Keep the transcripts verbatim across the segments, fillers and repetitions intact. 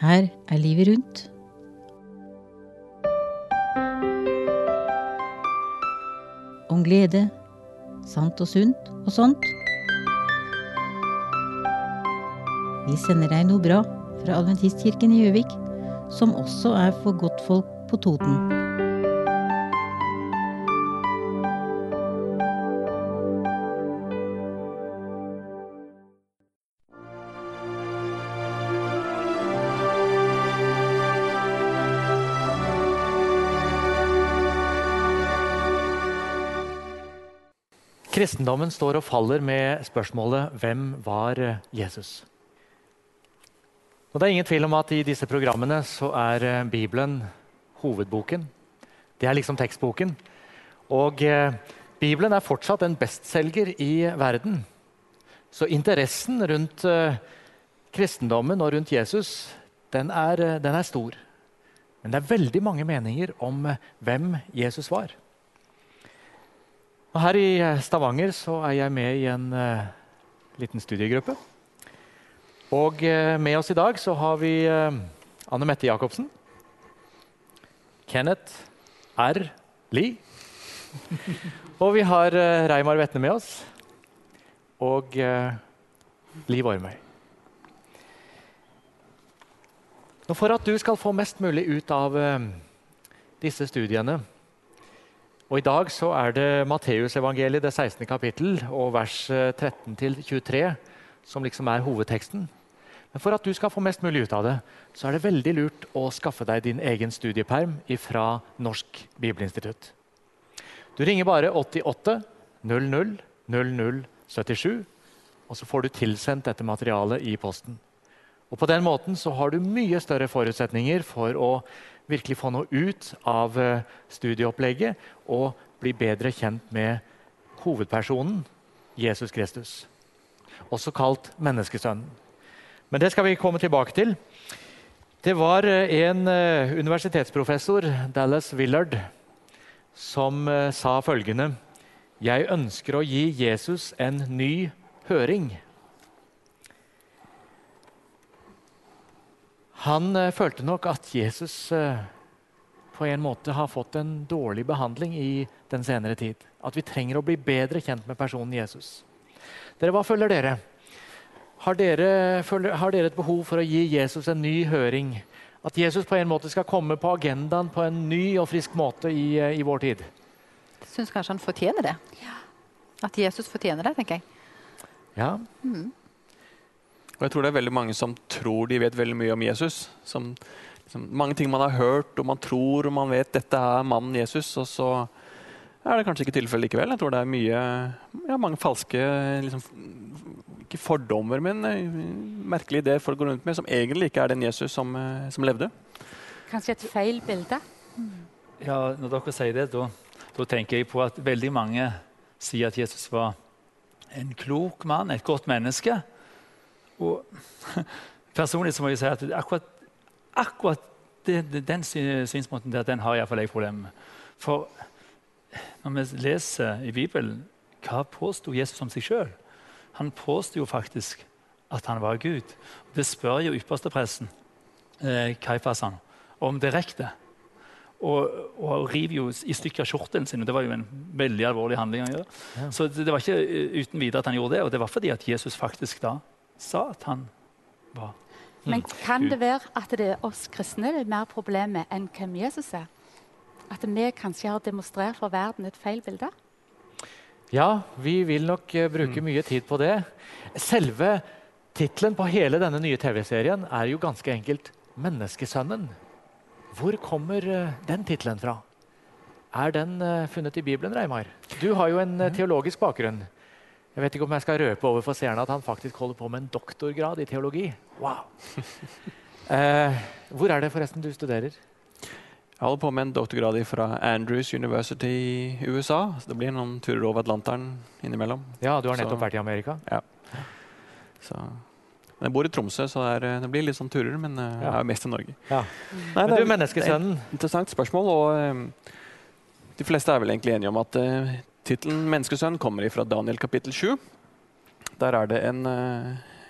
Her er livet rundt. Om glede, sant og sunt og sånt. Vi sender deg noe bra fra Adventistkirken i Gjøvik, som også er for godtfolk på Toten. Kristendommen står og faller med spørsmålet «Hvem var Jesus?». Og det er ingen tvil om at i disse programmene så er Bibelen hovedboken. Det er liksom tekstboken. Og eh, Bibelen er fortsatt en bestselger i verden. Så interessen rundt eh, kristendommen og rundt Jesus, den er, den er stor. Men det er veldig mange meninger om eh, hvem Jesus var. Og her i Stavanger så er jeg med i en uh, liten studiegruppe. Og uh, med oss i dag så har vi uh, Anne Mette Jakobsen, Kenneth R. Lie, og vi har uh, Reimar Vetne med oss, og uh, Liv Ormøy. Og for at du skal få mest mulig ut av uh, disse studiene, og i dag så er det Matteus evangeliet, det sekstende kapittel, og vers tretten til tjuetre, som liksom er hovedteksten. Men for at du skal få mest mulig ut av det, så er det veldig lurt å skaffe deg din egen studieperm fra Norsk Bibelinstitutt. Du ringer bare åttiåtte null null null null syttisju, og så får du tilsendt dette materialet i posten. Og på den måten så har du mye større forutsetninger for å virkelig få noe ut av studieopplegget og bli bedre kjent med hovedpersonen, Jesus Kristus. Også kalt menneskesønnen. Men det skal vi komme tilbake til. Det var en universitetsprofessor, Dallas Willard, som sa følgende: «Jeg ønsker å gi Jesus en ny høring.» Han uh, følte nok at Jesus uh, på en måte har fått en dårlig behandling i den senere tid. At vi trenger å bli bedre kjent med personen Jesus. Dere, hva føler dere? Har dere, føler, har dere et behov for å gi Jesus en ny høring? At Jesus på en måte skal komme på agendaen på en ny og frisk måte i, uh, i vår tid? Jeg synes kanskje han fortjener det. Ja. At Jesus fortjener det, tenker jeg. Ja. Mm. Og jeg tror det er veldig mange som tror de vet veldig mye om Jesus. Som, liksom, mange ting man har hørt, og man tror, og man vet dette er mannen Jesus, og så er det kanskje ikke tilfellet likevel. Jeg tror det er mye, ja, mange falske, liksom, ikke fordommer, men merkelige ideer folk går rundt med, som egentlig ikke er den Jesus som, som levde. Kanskje et feil bilde? Mm. Ja, når dere sier det, da, da tenker jeg på at veldig mange sier at Jesus var en klok mann, et godt menneske. Og personlig så må jeg si at akkurat, akkurat det, det, den synsmåten der, den har jeg for problem med. For når vi leser i Bibelen, hva påstod Jesus om seg selv? Han påstod jo faktisk at han var Gud. Det spør jo ypperstepresten, eh, Kaifasan, om direkte. Og, og river jo i stykker kjortelen sin, og det var jo en veldig alvorlig handling å gjøre. Ja. Så det, det var ikke uten videre at han gjorde det, og det var fordi at Jesus faktisk da sa at han var. Men kan det være at det er oss kristne det er mer problemet enn hvem Jesus er? At vi kanskje har demonstrert for verden et feil bilde? Ja, vi vil nok uh, bruke mm. mye tid på det. Selve titlen på hele denne nye T V-serien er jo ganske enkelt Menneskesønnen. Hvor kommer uh, den titlen fra? Er den uh, funnet i Bibelen, Reimar? Du har jo en uh, teologisk bakgrunn. Jeg vet ikke om jeg skal røpe over for seerne at han faktisk holder på med en doktorgrad i teologi. Wow! eh, hvor er det forresten du studerer? Jeg holder på med en doktorgrad fra Andrews University i U S A. Så det blir noen turer over Atlanteren innimellom. Ja, du har nettopp så, vært i Amerika. Ja. Så, men jeg bor i Tromsø, så det, er, det blir litt sånn turer, men jeg ja. er mest i Norge. Ja. Nei, men du, menneskesønnen. Det er et interessant spørsmål, og um, de fleste er vel egentlig enige om at uh, titlen Menneskesønn kommer fra Daniel kapittel sju. Der er det en,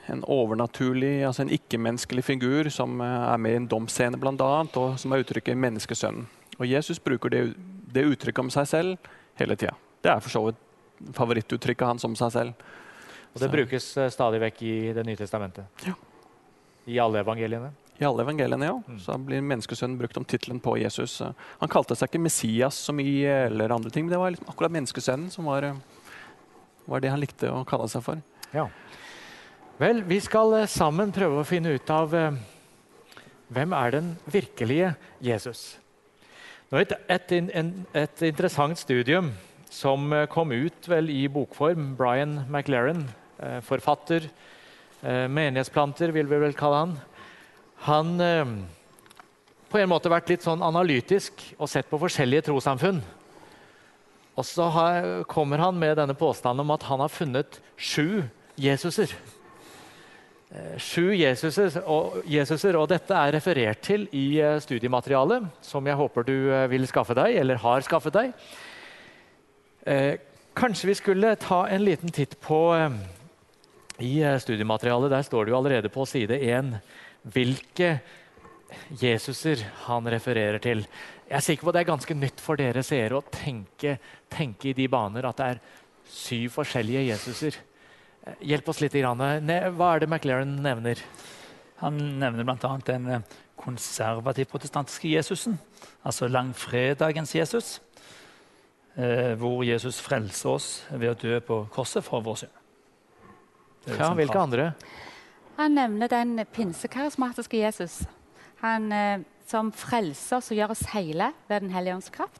en overnaturlig, altså en ikke-menneskelig figur som er med i en domsscene blant annet, og som er uttrykket menneskesønnen. Og Jesus bruker det, det uttrykket om seg selv hele tida. Det er for så vidt favorittuttrykket hans om seg selv. Og det Så. brukes uh, stadig vekk i Det nye testamentet. Ja. I alle evangeliene. I alle evangeliene, ja. Mm. Så blir menneskesønnen brukt om tittelen på Jesus. Han kalte seg ikke Messias så mye, eller andre ting, men det var liksom akkurat menneskesønnen som var, var det han likte å kalle seg for. Ja. Vel, vi skal uh, sammen prøve å finne ut av uh, hvem er den virkelige Jesus. Nå et, et, et, et interessant studium som uh, kom ut vel i bokform. Brian McLaren, uh, forfatter, uh, menighetsplanter vil vi vel kalle han. Han uh, på en måte vært litt sånn analytisk og sett på forskjellige trossamfunn. Og så har, kommer han med denne påstanden om at han har funnet sju Jesuser. Eh, sju Jesuser og, Jesuser, og dette er referert til i eh, studiematerialet, som jeg håper du eh, vil skaffe deg, eller har skaffet deg. Eh, kanskje vi skulle ta en liten titt på eh, i eh, studiematerialet. Der står det jo allerede på side én hvilke Jesuser han refererer til. Jeg er sikker på at det er ganske nytt for dere seere å tenke, tenke i de baner at det er syv forskjellige Jesuser. Eh, Hjelp oss litt. Grann. Ne- Hva er det McLaren nevner? Han nevner blant annet den eh, konservativ-protestantiske Jesusen, altså langfredagens Jesus, eh, hvor Jesus frelser oss ved å dø på korset for vår synd. Det er Ja, sentralt. hvilke andre? Han nevner den pinsekarismatiske Jesus. Han eh, som frelser oss og gjør oss hele ved Den hellige ånds kraft.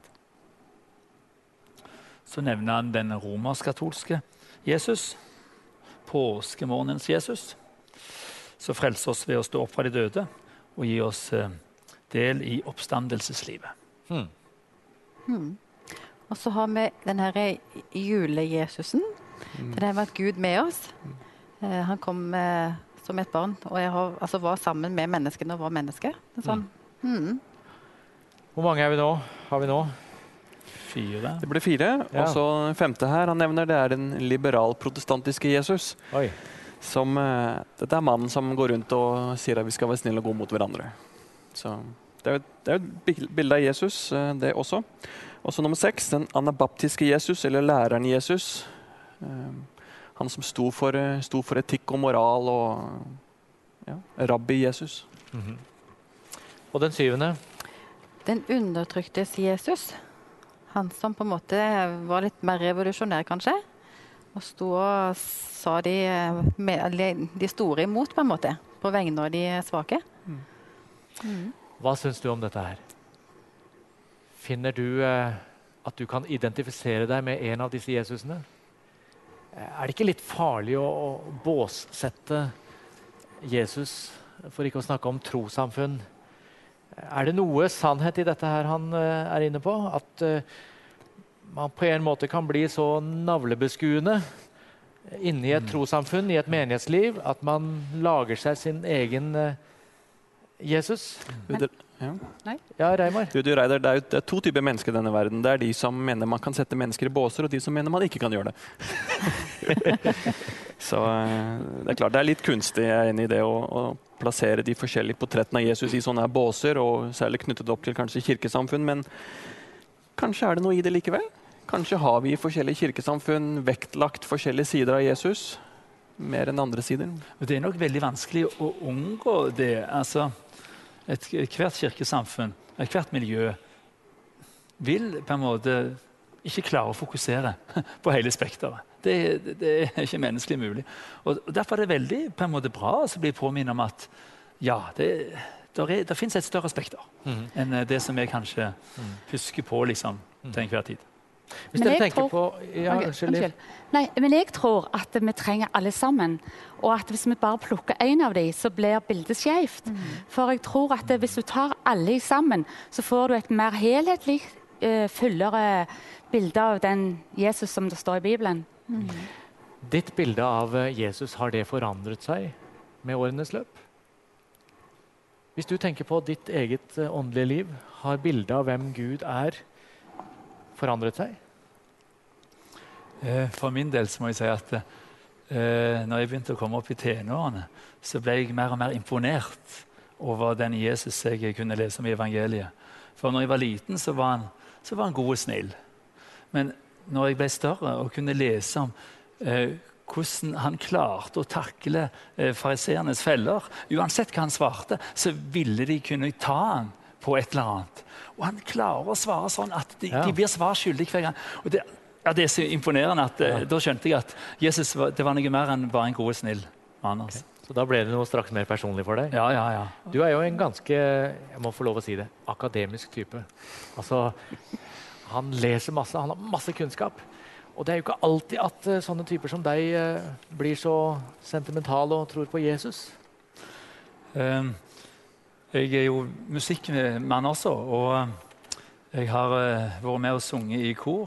Så nevner han den romersk-katolske Jesus, påskemorgenens Jesus, som frelser oss ved å stå opp fra de døde og gi oss eh, del i oppstandelseslivet. Hmm. Hmm. Og så har vi den her jule-Jesusen. Mm. Det har vært Gud med oss. Eh, han kom eh, som et barn, og jeg har, altså, var sammen med menneskene og var menneske. Det er sånn. Hmm. Hvor mange er vi nå? Har vi nå? Fire. Det ble fire. Ja. Og så den femte her han nevner, det er den liberal-protestantiske Jesus. Oi. Som, eh, dette er mannen som går rundt og sier at vi skal være snille og gode mot hverandre. Så det er jo det er jo et bil- bilde av Jesus, eh, det også. Og så nummer seks, den anabaptiske Jesus, eller læreren Jesus. Eh, han som sto for, eh, sto for etikk og moral, og ja, rabbi Jesus. Mhm. Og den syvende? Den undertryktes Jesus. Han som på en måte var litt mer revolusjonær, kanskje. Og sto og sa de, eh, med, eller de store imot, på en måte. På vegne av de svake. Mm. Hva syns du om dette her? Finner du eh, at du kan identifisere deg med en av disse Jesusene? Eh, Er det ikke litt farlig å, å båssette Jesus, for ikke å snakke om trossamfunn? Er det noe sannhet i dette her han eh, er inne på? At eh, man på en måte kan bli så navlebeskuende inne i et trossamfunn, i et menighetsliv, at man lager seg sin egen eh, Jesus? Du, det, ja. Ja, Reimar? Du, du, Reidar, det, er jo, det er to typer mennesker i denne verden. Det er de som mener man kan sette mennesker i båser, og de som mener man ikke kan gjøre det. Så eh, det er klart, det er litt kunstig, jeg er enig i det, å, å plassere de forskjellige portrettene av Jesus i sånne her båser, og særlig knyttet opp til kanskje kirkesamfunn, men kanskje er det noe i det likevel? Kanskje har vi i forskjellige kirkesamfunn vektlagt forskjellige sider av Jesus, mer enn andre sider? Og det er nok veldig vanskelig å unngå det. Altså, et, hvert kirkesamfunn, hvert miljø vil på en måte ikke klare å fokusere på hele spekteret. Det, det, det er ikke menneskelig mulig. Og, og Derfor er det veldig på en måte bra å bli påminnet om at ja, det, der er, der finnes et større spekter Mhm. enn det som jeg kanskje husker på liksom, til enhver tid. Hvis Men dere jeg tenker tror- på ja, Ok, unnskyld, Liv. unnskyld. Nei, men jeg tror at vi trenger alle sammen. Og at hvis vi bare plukker én av dem, så blir bildet skjevt. For jeg tror at hvis du tar alle sammen, så får du et mer helhetlig, uh, fullere bilde av den Jesus som det står i Bibelen. Ditt bilde av eh, Jesus, har det forandret seg med årenes løp? Hvis du tenker på ditt eget eh, åndelige liv, har bildet av hvem Gud er, forandret seg? Eh, For min del så må jeg si at eh, når jeg begynte å komme opp i tenårene, så ble jeg mer og mer imponert over den Jesus jeg kunne lese om i evangeliet. For når jeg var liten, så var han, så var han god og snill. Men når jeg ble større og kunne lese om eh, hvordan han klarte å takle eh, fariseernes feller, uansett hva han svarte, så ville de kunne ta han på et eller annet. Og han klarer å svare sånn at de, Ja. de blir svar skyldig hver gang. Og det, ja, det er så imponerende at eh, da skjønte jeg at Jesus var, det var noe mer enn bare en god og snill mann. Altså. Så da ble det noe straks mer personlig for deg? Ja, ja, ja. Du er jo en ganske, jeg må få lov å si det, akademisk type. Altså, han leser masse, han har masse kunnskap. Og det er jo ikke alltid at uh, sånne typer som deg uh, blir så sentimentale og tror på Jesus. Um, jeg er jo musikkmann også, og uh, jeg har uh, vært med og sunget i kor.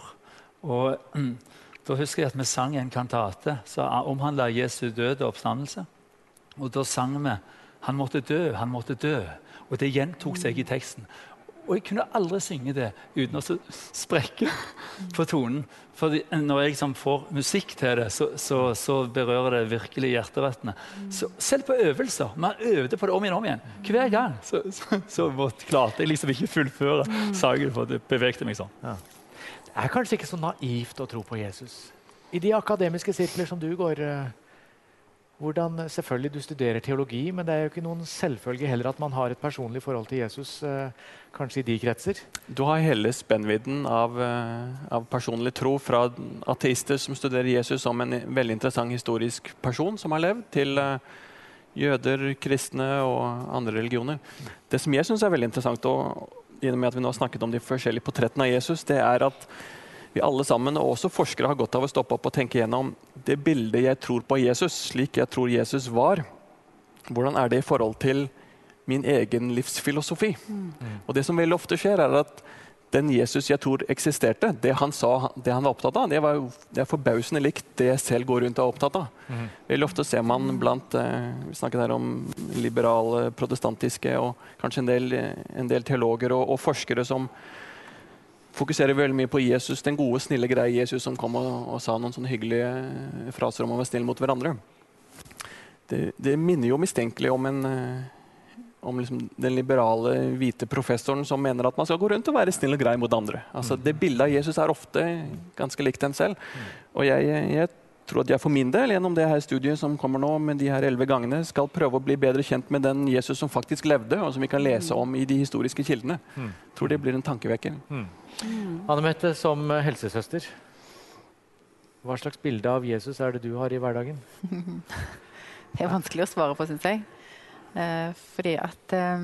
Og um, da husker jeg at vi sang en kantate som omhandlet Jesu død og oppstandelse. Og da sang vi «Han måtte dø, han måtte dø». Og det gjentok seg i teksten. Og jeg kunne aldri synge det uten å sprekke på tonen. For når jeg liksom får musikk til det, så, så, så berører det virkelig hjerterøttene. Så selv på øvelser, man øvde på det om igjen om igjen. Hver gang så, så, så klarte jeg liksom ikke fullføre saken, for det bevegte meg sånn. Ja. Det er kanskje ikke så naivt å tro på Jesus. I de akademiske sirkler som du går, hvordan, selvfølgelig du studerer teologi, men det er jo ikke noen selvfølge heller at man har et personlig forhold til Jesus, kanskje i de kretser. Du har hele spennvidden av, av personlig tro, fra ateister som studerer Jesus som en veldig interessant historisk person som har levd, til jøder, kristne og andre religioner. Det som jeg synes er veldig interessant, og i og med at vi nå har snakket om de forskjellige portrettene av Jesus, det er at vi alle sammen, og også forskere, har godt av å stoppe opp og tenke gjennom det bildet jeg tror på Jesus, slik jeg tror Jesus var. Hvordan er det i forhold til min egen livsfilosofi? Mm. Og det som veldig ofte skjer, er at den Jesus jeg tror eksisterte, det han sa, det han var opptatt av, det, var, det er forbausende likt det jeg selv går rundt og er opptatt av. Mm. Veldig ofte ser man blant, eh, vi snakket her om liberale, protestantiske, og kanskje en del, en del teologer og, og forskere som fokuserer veldig mye på Jesus, den gode, snille greie Jesus som kom og, og sa noen sånne hyggelige fraser om å være snill mot hverandre. Det, det minner jo mistenkelig om, en, om liksom den liberale, hvite professoren som mener at man skal gå rundt og være snill og grei mot andre. Altså, det bildet av Jesus er ofte ganske likt en selv. Og jeg, jeg tror at jeg for min del, gjennom det her studiet som kommer nå, med de her elleve gangene, skal prøve å bli bedre kjent med den Jesus som faktisk levde, og som vi kan lese om i de historiske kildene. Jeg tror det blir en tankevekker. Mm. Anne-Mette, som helsesøster, hva slags bilde av Jesus er det du har i hverdagen? Det er vanskelig å svare på, synes jeg. Eh, fordi at eh,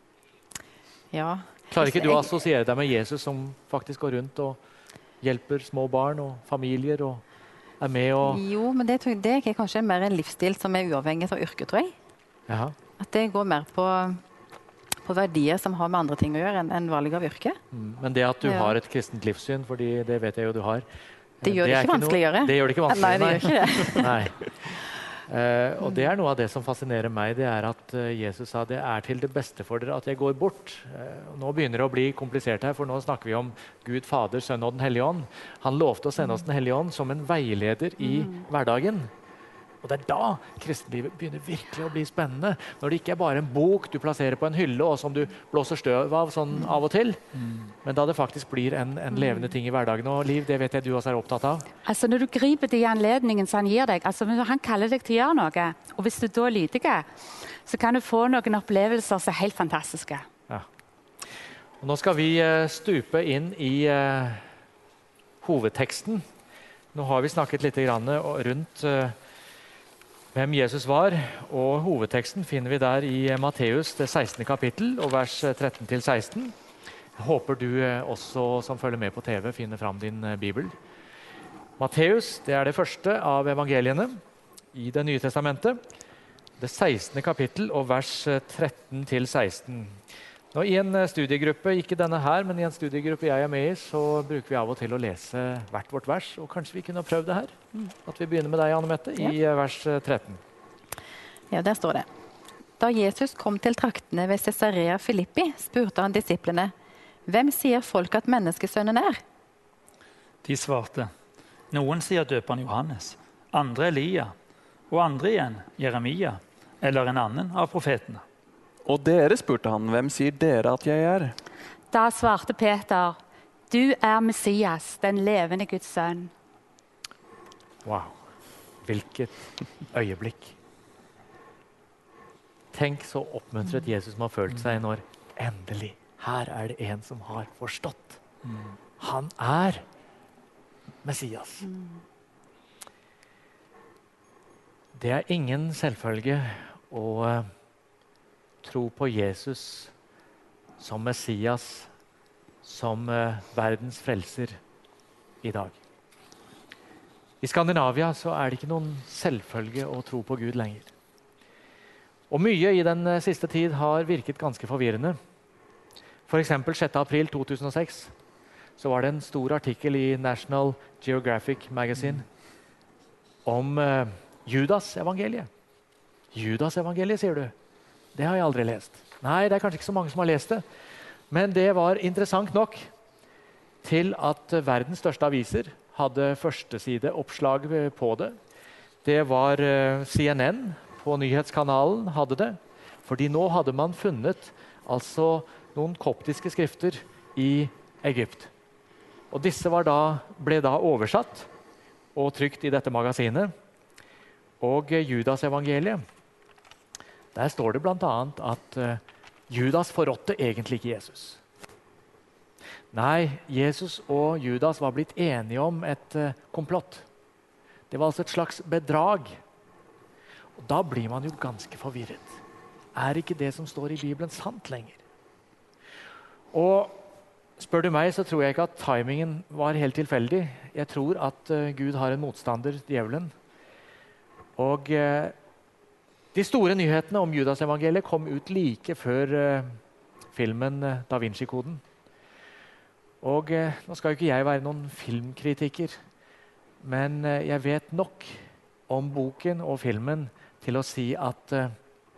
ja. Klarer ikke du å assosiere deg med Jesus som faktisk går rundt og hjelper små barn og familier og er med og... Jo, men det, det er kanskje mer en livsstil som er uavhengig av yrket, tror jeg. Jaha. At det går mer på, på verdier som har med andre ting å gjøre enn en valg av yrke. Mm, men det at du ja. har et kristent livssyn, fordi det vet jeg jo du har. Det gjør det, det ikke vanskeligere. Det gjør det ikke vanskeligere, nei. Det gjør ikke det. Nei. Uh, og det er noe av det som fascinerer meg, det er at uh, Jesus sa det er til det beste for dere at jeg går bort. Uh, nå begynner det å bli komplisert her, for nå snakker vi om Gud, Fader, Sønn og Den hellige ånd. Han lovte å sende oss Den hellige ånd som en veileder i mm. hverdagen. Og det er da kristenlivet begynner virkelig å bli spennende. Når det ikke er bare en bok du plasserer på en hylle, og som du blåser støv av sånn av og til, mm. men da det faktisk blir en, en levende ting i hverdagen. Og Liv, det vet jeg du også er opptatt av. Altså Når du griper de anledningen som han gir deg, altså han kaller deg til å gjøre noe, og hvis du da lyder det, så kan du få noen opplevelser som er helt fantastiske. Ja. Og nå skal vi uh, stupe inn i uh, hovedteksten. Nå har vi snakket litt grann rundt uh, hvem Jesus var, og hovedteksten finner vi der i Matteus, det sekstende kapittel, og vers tretten til seksten. Jeg håper du også, som følger med på T V, finner fram din bibel. Matteus, det er det første av evangeliene i Det nye testamentet. Det sekstende kapittel, og vers tretten til seksten. Nå, I en studiegruppe, ikke denne her, men i en studiegruppe jeg er med i, så bruker vi av og til å lese hvert vårt vers, og kanskje vi kunne prøve det her. At vi begynner med deg, Anne-Mette, i ja. vers tretten. Ja, der står det. Da Jesus kom til traktene ved Cesarea Filippi, spurte han disiplene, hvem sier folk at menneskesønnen er? De svarte, noen sier døperen Johannes, andre Elia, og andre igjen Jeremia eller en annen av profetene. Og dere, spurte han, hvem sier dere at jeg er? Da svarte Peter, du er Messias, den levende Guds sønn. Wow, hvilket øyeblikk. Tenk så oppmuntret Jesus må ha følt seg når endelig, her er det en som har forstått. Han er Messias. Det er ingen selvfølge å uh, tro på Jesus som Messias, som uh, verdens frelser i dag. I Skandinavia så er det ikke noen selvfølge å tro på Gud lenger. Og mye i den uh, siste tid har virket ganske forvirrende. For eksempel sjette april to tusen og seks så var det en stor artikkel i National Geographic Magazine om uh, Judas-evangeliet. Judas-evangeliet, sier du? Det har jeg aldri lest. Nei, det er kanskje ikke så mange som har lest det. Men det var interessant nok til at verdens største aviser hadde førstesideoppslag på det. Det var C N N på nyhetskanalen hadde det. Fordi nå hadde man funnet altså noen koptiske skrifter i Egypt. Og disse var da, ble da oversatt og trykt i dette magasinet. Og Judas-evangeliet, der står det blant annet at uh, Judas forrådte egentlig ikke Jesus. Nei, Jesus og Judas var blitt enige om et uh, komplott. Det var altså et slags bedrag. Og da blir man jo ganske forvirret. Er ikke det som står i Bibelen sant lenger? Og spør du meg, så tror jeg ikke at timingen var helt tilfeldig. Jeg tror at uh, Gud har en motstander, djevelen. Og eh, de store nyhetene om Judas-evangeliet kom ut like før eh, filmen eh, Da Vinci-koden. Og eh, nå skal jo ikke jeg være noen filmkritiker, men eh, jeg vet nok om boken og filmen til å si at eh,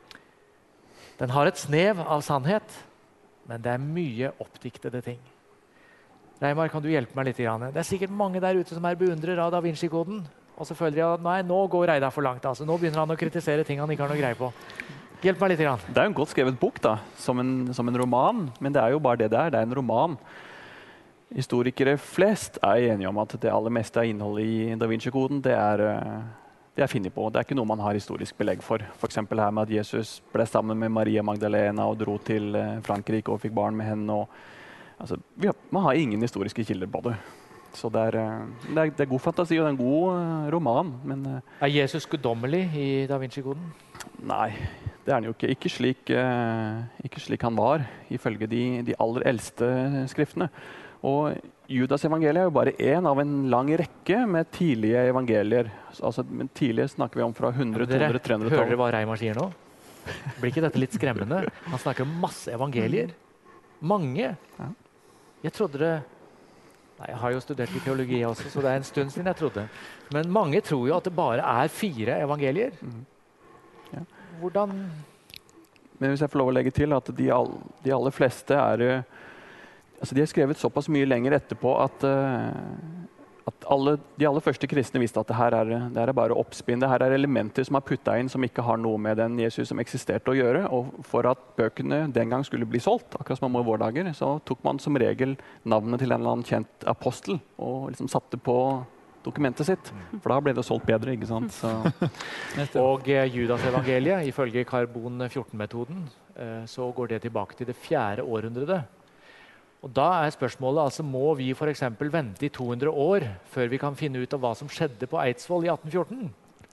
den har et snev av sannhet, men det er mye oppdiktede ting. Reimar, kan du hjelpe meg litt? Det er sikkert mange der ute som er beundrer av Da Vinci-koden. Og så føler jeg at nei, nå går Reidar for langt. Altså. Nå begynner han å kritisere ting han ikke har noe greie på. Hjelp meg litt. Grann. Det er jo en godt skrevet bok, da, som en, som en roman. Men det er jo bare det det er. Det er en roman. Historikere flest er enige om at det aller meste av innholdet i Da Vinci-koden det er, det er funnet på. Det er ikke noe man har historisk belegg for. For eksempel her med at Jesus ble sammen med Maria Magdalena og dro til Frankrike og fikk barn med henne. Og, altså, har, man har ingen historiske kilder på det. Så det er, det, er, det er god fantasi, og det er en god uh, roman. Men, uh, er Jesus guddommelig i Da Vinci-koden? Nei, det er han jo ikke. Ikke slik, uh, ikke slik han var, ifølge de, de aller eldste skriftene. Og Judas-evangeliet er jo bare én av en lang rekke med tidlige evangelier. Altså, men tidlige snakker vi om fra hundre, to hundre, tre hundre-tallet. Hører dere hva Reimar sier nå? Blir ikke dette litt skremmende? Han snakker om masse evangelier. Mange. Ja. Jeg trodde det... Nei, jeg har jo studert i teologi også, så det er en stund siden jeg trodde. Men mange tror jo at det bare er fire evangelier. Mm. Ja. Hvordan... Men hvis jeg får lov å legge til at de, all, de aller fleste er... Altså de er skrevet såpass mye lenger etterpå at, uh, at alle, de aller første kristne visste at det her er, det her er bare oppspinn. Det her er elementer som er puttet inn som ikke har noe med den Jesus som eksisterte å gjøre. Og for at bøkene den gang skulle bli solgt, akkurat som om i våre dager, så tok man som regel navnet til en eller annen kjent apostel og liksom satte på dokumentet sitt. For da ble det solgt bedre, ikke sant? Så. Og eh, Judas-evangeliet, ifølge karbon fjorten-metoden, eh, så går det tilbake til det fjerde århundret. Og da er spørsmålet, altså må vi for eksempel vente i to hundre år før vi kan finne ut av hva som skjedde på Eidsvoll i atten fjorten?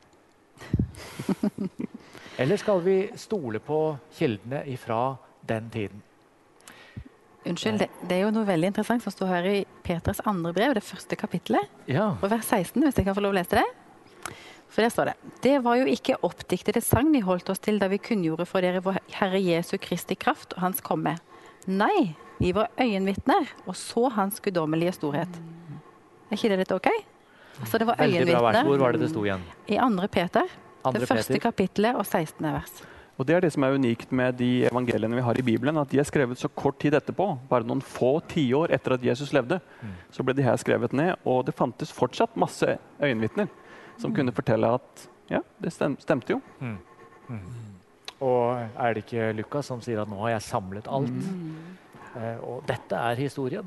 Eller skal vi stole på kildene ifra den tiden? Unnskyld, det, det er jo noe veldig interessant som står her i Peters andre brev, det første kapittelet, Ja. og vers seksten, hvis jeg kan få lov å lese det. For der står det, det var jo ikke oppdiktede sang vi holdt oss til da vi kunngjorde for dere vår Herre Jesu Kristi kraft og hans komme. Nei, vi var øyenvitner og så hans guddommelige storhet. Er ikke det litt ok? Altså det var Veldig bra vers. Hvor øyenvitner var det det sto igjen? i andre Peter, Andre det første Peter. kapittelet og sekstende vers. Og det er det som er unikt med de evangeliene vi har i Bibelen, at de er skrevet så kort tid etterpå, bare noen få tiår etter at Jesus levde, Mm. så ble de her skrevet ned, og det fantes fortsatt masse øyenvitner som kunne fortelle at Ja, det stem, stemte jo. Mm. Mm. Og er det ikke Lukas som sier at nå har jeg samlet alt? Mm. Eh, og dette er historien.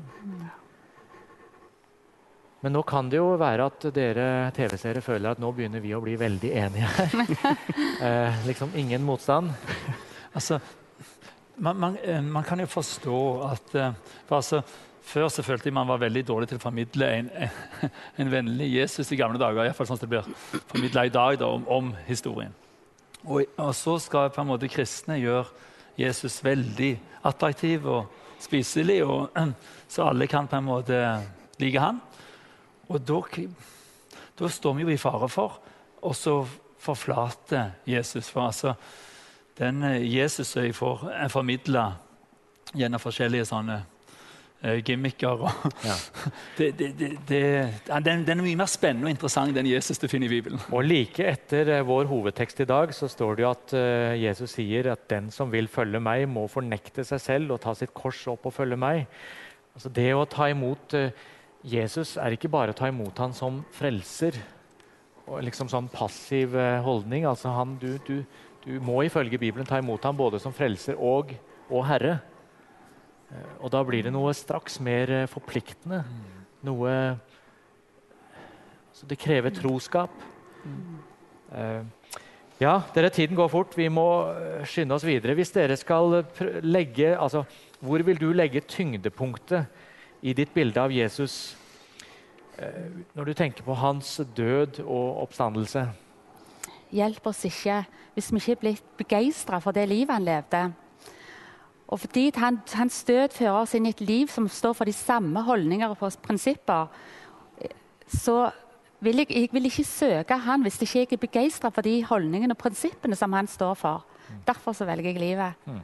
Men nå kan det jo være at dere T V-seere føler at nå begynner vi å bli veldig enige her. eh, liksom ingen motstand. Altså, man, man, eh, man kan jo forstå at eh, for altså, før så følte jeg man var veldig dårlig til å formidle en, en, en vennlig Jesus i gamle dager. I hvert fall sånn at det blir formidlet i dag da, om, om historien. Og, og så skal på en måte kristne gjøre Jesus veldig attraktiv og spiselig, og, så alle kan på en måte like han. Og da, da står vi jo i fare for å så forflate Jesus. For altså, den Jesus jeg får formidla gjennom forskjellige sånne uh, gimmicker og, Ja. det, det, det, det, den, den er mye mer spennende og interessant enn Jesus du finner i Bibelen. Og like etter eh, vår hovedtekst i dag så står det jo at eh, Jesus sier at den som vil følge meg, må fornekte seg selv og ta sitt kors opp og følge meg. Altså det å ta imot eh, Jesus er ikke bare å ta imot han som frelser og liksom sånn passiv eh, holdning. Altså han, du, du, du må ifølge Bibelen ta imot han både som frelser og, og herre. Eh, og da blir det noe straks mer eh, forpliktende. Noe altså det krever troskap. Eh, ja, dere, tiden går fort. Vi må eh, skynde oss videre. Hvis dere skal pr- legge, altså, hvor vil du legge tyngdepunktet i ditt bilde av Jesus eh, når du tenker på hans død og oppstandelse? Hjelp oss ikke hvis vi ikke er blitt begeistret for det livet han levde. Og fordi han, hans død fører oss inn i et liv som står for de samme holdninger og prinsipper, så vil jeg, jeg vil ikke søke han hvis ikke jeg er begeistret for de holdningene og prinsippene som han står for. Derfor så velger jeg livet. Mm.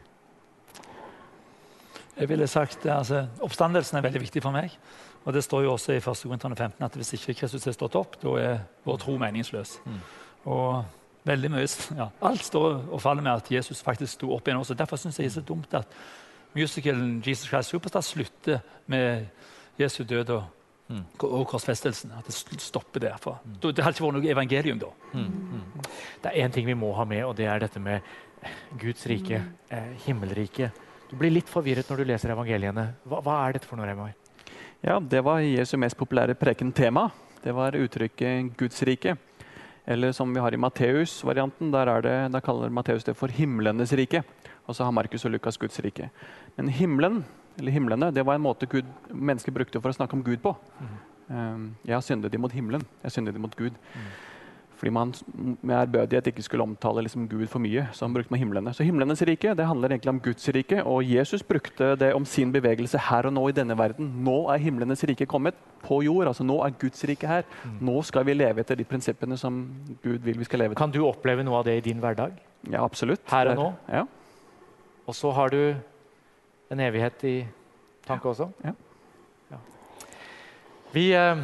Jeg ville sagt, altså, Oppstandelsen er veldig viktig for meg. Og det står jo også i første Korinterne femten at hvis ikke Kristus er stått opp, da er vår tro meningsløs. Mm. Og veldig mye, ja, alt står og faller med at Jesus faktisk sto opp igjen også. Derfor synes jeg det er så dumt at musicalen Jesus Christ Superstar slutter med Jesu død og, Mm. og korsfestelsen. At det stopper der. For. Det hadde ikke vært noe evangelium da. Mm. Mm. Det er én ting vi må ha med, og det er dette med Guds rike, eh, himmelriket. Du blir litt forvirret når du leser evangeliene. Hva, hva er dette for noe, Reimar? Ja, det var Jesu mest populære prekentema. Det var uttrykket Guds rike. Eller som vi har i Matteus-varianten, der, er det, der kaller Matteus det for himlenes rike. Og så har Markus og Lukas Guds rike. Men himmelen, eller himlene, det var en måte Gud, mennesker brukte for å snakke om Gud på. Mm. Um, jeg har syndet imot himmelen, jeg har syndet imot Gud. Mm. Fordi man med ærbødighet ikke skulle omtale liksom Gud for mye, så han brukte man himlene. Så himlenes rike, det handler egentlig om Guds rike, og Jesus brukte det om sin bevegelse her og nå i denne verden. Nå er himlenes rike kommet på jord, altså nå er Guds rike her. Mm. Nå skal vi leve etter de prinsippene som Gud vil vi skal leve etter. Kan du oppleve noe av det i din hverdag? Ja, absolutt. Her og nå? Ja. Og så har du en evighet i tanke også? Ja. Ja. Vi eh,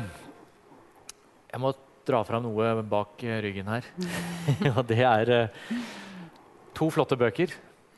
Jeg må dra fram noe bak eh, ryggen her. Og det er eh, to flotte bøker.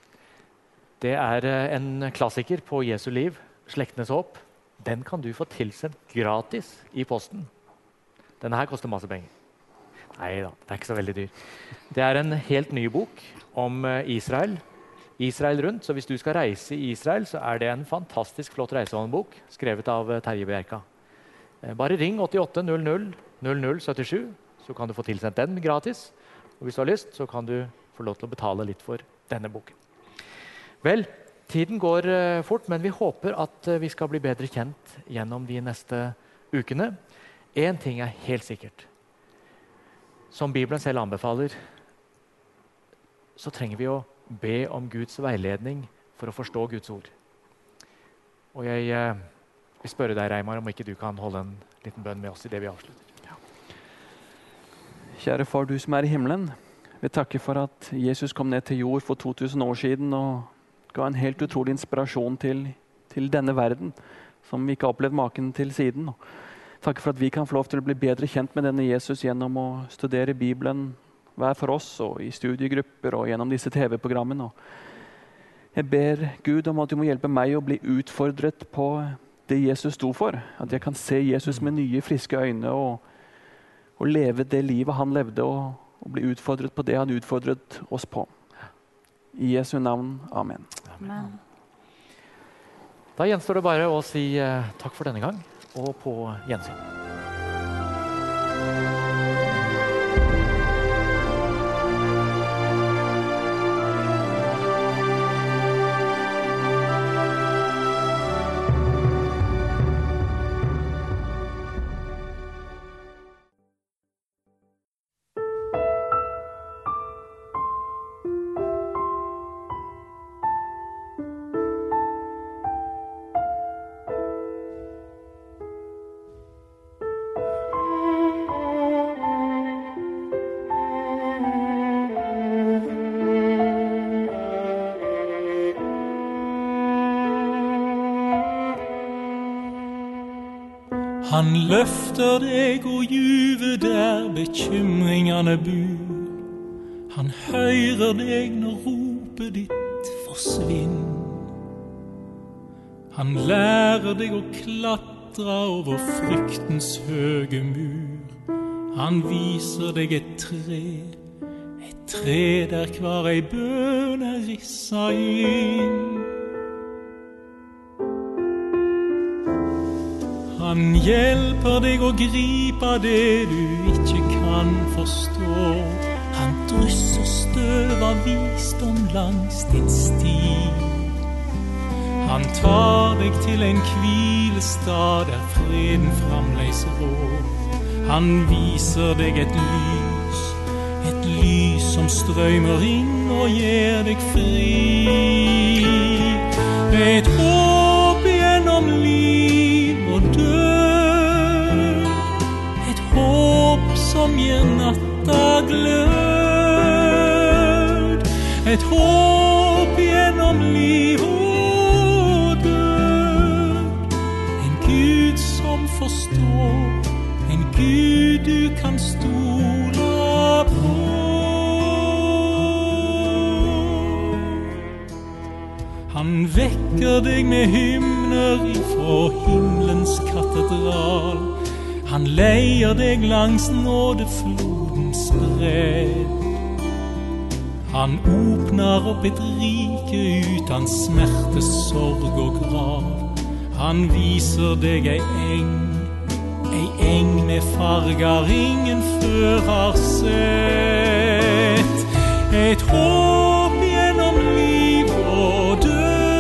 Det er eh, en klassiker på Jesu liv, 'Slektenes håp'. Den kan du få tilsendt gratis i posten. Denne her koster masse penger. Nei da, det er ikke så veldig dyr. Det er en helt ny bok om eh, Israel. Israel rundt, så hvis du skal reise i Israel, så er det en fantastisk flott reisehåndbok, skrevet av Terje Bjerka. Bare ring åttiåtte null null null null syttisju, så kan du få tilsendt den gratis. Og hvis du har lyst, så kan du få lov til å betale litt for denne boken. Vel, tiden går uh, fort, men vi håper at uh, vi skal bli bedre kjent gjennom de neste ukene. En ting er helt sikkert. Som Bibelen selv anbefaler, så trenger vi å be om Guds veiledning for å forstå Guds ord. Og jeg eh, vil spørre deg, Reimar, om ikke du kan holde en liten bønn med oss i det vi avslutter. Ja. Kjære far, du som er i himmelen, vi takker for at Jesus kom ned til jord for to tusen år siden og ga en helt utrolig inspirasjon til, til denne verden, som vi ikke har opplevd maken til siden. Og takker for at vi kan få lov til å bli bedre kjent med denne Jesus gjennom å studere Bibelen, hver for oss og i studiegrupper og gjennom disse T V-programmene. Jeg ber Gud om at du må hjelpe meg å bli utfordret på det Jesus sto for. At jeg kan se Jesus med nye, friske øyne og, og leve det livet han levde, og, og bli utfordret på det han utfordret oss på. I Jesu navn. Amen. Amen. Da gjenstår det bare å si eh, takk for denne gang, og på gjensyn. Han løfter deg og juve der bekymringene bor. Han hører deg når ropet ditt forsvinner. Han lærer deg å klatre over fryktens høge mur. Han viser deg et tre, et tre der hver ei bøn er rissa inn. Han hjelper deg å gripe det du ikke kan forstå. Han drysser støv av visdom langs din sti. Han tar deg til en hvilestad der freden framleis rår. Han viser deg et lys, et lys som strømmer inn og gjør deg fri. Et håp gjennom liv og død, et håp som gir natta glød, et håp gjennom liv og død, en Gud som forstår, en Gud du kan stole på. Han vekker deg med hymner ifra himmelens katedral. Han leier deg langs nådeflodens bredd. Han åpner opp et rike uten smerte, sorg og grav. Han viser deg ei eng, ei eng med farger ingen før har sett. Et håp gjennom liv og død,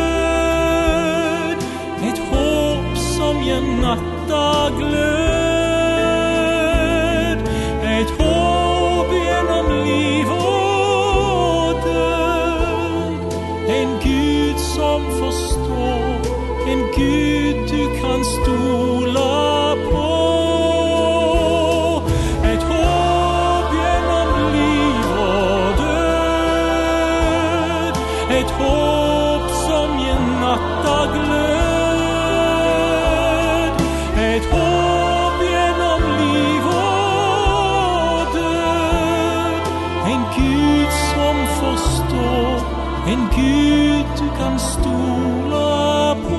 som gir natta glød, et håp gjennom liv og død, en Gud som forstår, en Gud du kan stole på. Et håp gjennom liv og død, et håp som gir natta glød, et håp gjennom liv og død, en Gud som forstår, en Gud du kan stole på.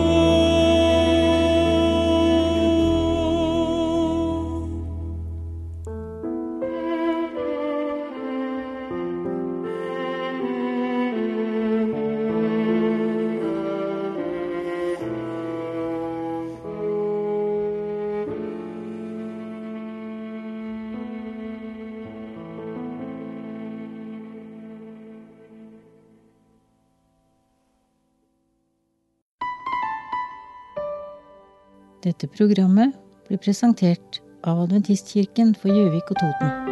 Dette programmet ble presentert av Adventistkirken for Gjøvik og Toten.